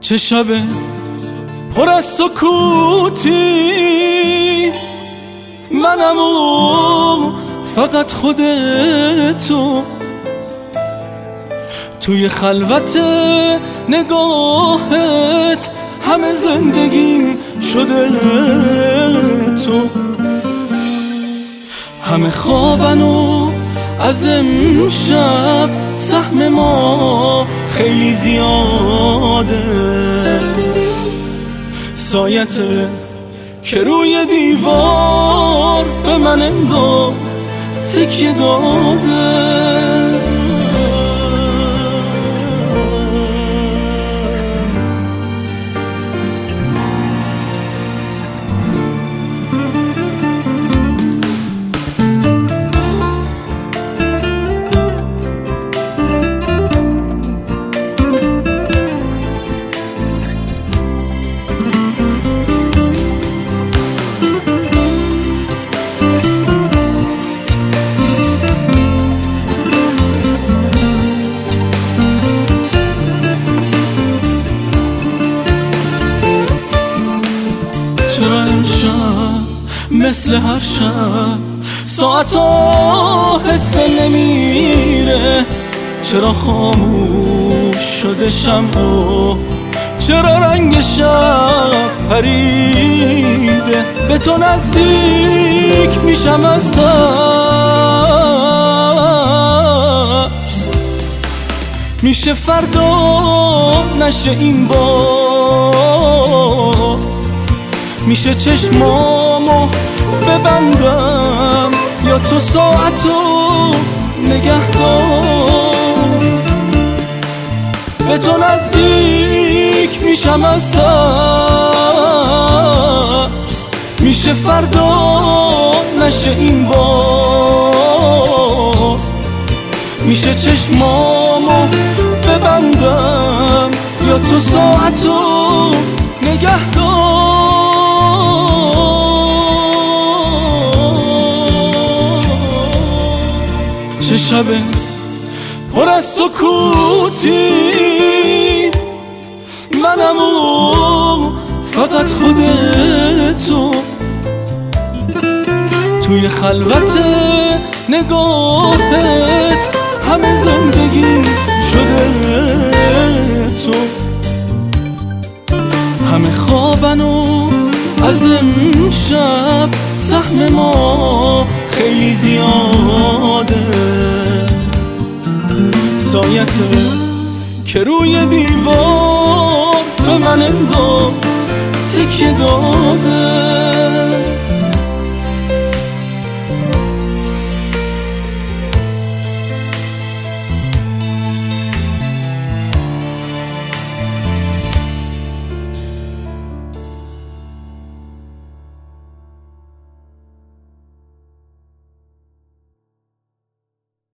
چه شب پر از سکوتی، منم و فقط خودتو، توی خلوت نگاهت همه زندگیم شده تو، همه خوابن و از امشب سهم ما خیلی زیاده، سایته که روی دیوار به من انگار تکیه داده. چرا امشب مثل هر شب ساعتا حس نمیره؟ چرا خاموش شده شمع؟ چرا رنگ شب پریده؟ به تو نزدیک میشم از ترس، میشه فردا نشه این بار، میشه چشمامو ببندم یا تو ساعتو نگه دار. به تو نزدیک میشم از ترس، میشه فردا نشه این بار، میشه چشمامو ببندم یا تو ساعتو نگه دار. چه شب پر از سکوتی، منم و فقط خودتو، توی خلوت نگاهت همه زندگی شده تو، همه خوابن و از امشب سهم ما خیلی زیاده، سایته که روی دیوار به من انگار تکیه داده.